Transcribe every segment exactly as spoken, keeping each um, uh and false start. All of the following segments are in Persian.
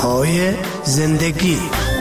های زندگی.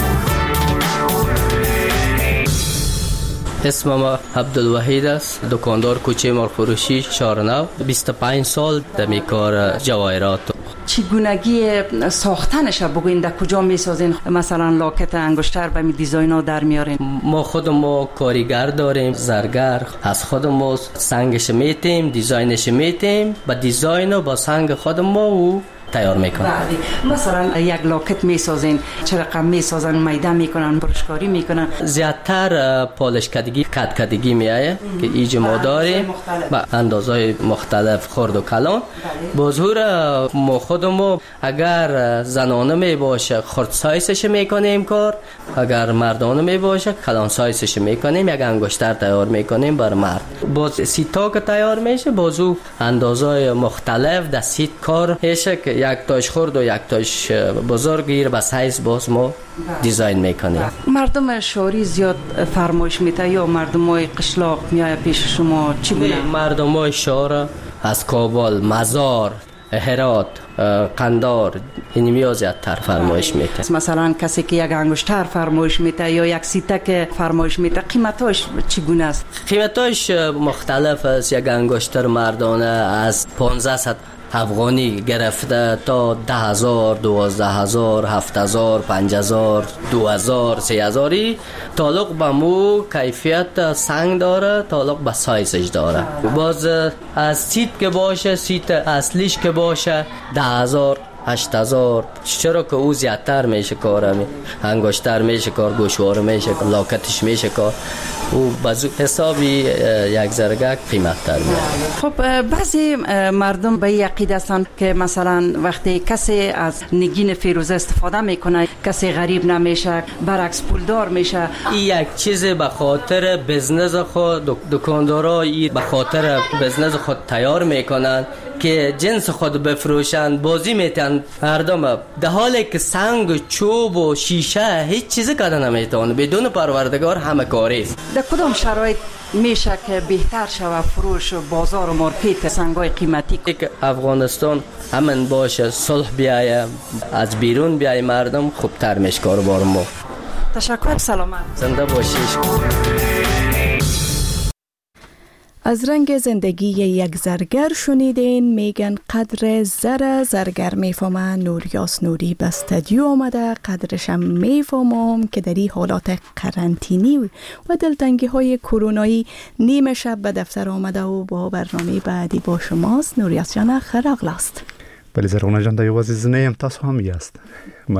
اسم ما عبدالوحید است، دکاندار کوچه مرفروشی شارنو. بیست و پنج سال در کار جواهرات. چگونگی ساختنش بگوین در کجا میسازین؟ مثلا لاکت انگشتر به می دیزاین ها در میارین؟ ما خود ما کاریگر داریم، زرگر. از خود ما سنگش میتیم، دیزاینش میتیم، با دیزاین و با سنگ خود ما او تیار میکنن. مثلا یک لاکت میسازین چه رقم میسازن؟ میده میکنن، برشکاری میکنن؟ زیادتر پالش کدگی، کد کدگی میایه که ایج ما داریم با اندازهای مختلف، خرد و کلان. بازور ما خودمو اگر زنانه می باشه خرد سایزش میکنیم کار، اگر مردانه می باشه کلان سایزش میکنیم. یک انگشتر تیار میکنیم بر مرد. باز سیتا که تیار میشه بازو اندازهای مختلف در سیت کار میشه که یک تاش خرد و یک تاش بزرگ گیر به سایز باز ما دیزاین میکنیم. مردم شهری زیاد فرمایش میته یا مردمای قشلاق میای پیش شما؟ چی بونه؟ مردمای شهر از کابل، مزار، هرات، قندار این میاد زیادتر فرمایش میته. مثلا کسی که یک انگشتر فرمایش میته یا یک سیتک فرمایش میته، قیمتاش چگونه است؟ قیمتاش مختلف است. یک انگشتر مردانه از پانزده افغانی گرفته تا ده هزار، دوازده هزار، هفت هزار، پنج هزار، دو هزار، سه هزاری. تعلق به مو کیفیت سنگ داره، تعلق به سایزش داره. باز از سیت که باشه، سیت اصلیش که باشه ده هزار، هشت هزار. چرا که او زیادتر میشه کار، همی انگشتر میشه کار، گوشوار میشه کار، لاکتش میشه کار. او بازو حسابی یک زرگک قیمت تر میاد. خب بعضی مردم به این عقیده هستند که مثلا وقتی کسی از نگین فیروزه استفاده میکنه کسی غریب نمیشه، برعکس پولدار میشه. این یک چیز به خاطر بزنس خود، دکاندارا به خاطر بزنس خود تیار میکنن که جنس خود بفروشن، بازی میتن مردم. در حالی که سنگ، چوب و شیشه هیچ چیزی کده نمیتونه، بدون پروردگار همه کاری است. در کدام شرایط میشه که بهتر شود فروش و بازار و مارکت سنگای قیمتی؟ که افغانستان امن باشه، صلح بیایه، از بیرون بیایه مردم، خوبتر میشه کاروبار ما. تشکر، سلامت. زنده باشیش. از رنگ زندگی یک زرگر شنیدین. میگن قدر زر زرگر میفهمه. نوریاس نوری به استودیو آمده. قدرشم میفهمم که در این حالات قرنطینی و دلتنگی های کرونایی نیمه شب به دفتر آمده و با برنامه بعدی با شماست. نوریاس جان خیر اغلاست. بله زرغونه جان، دا یوازې زنه یم، تاسو هم یاست.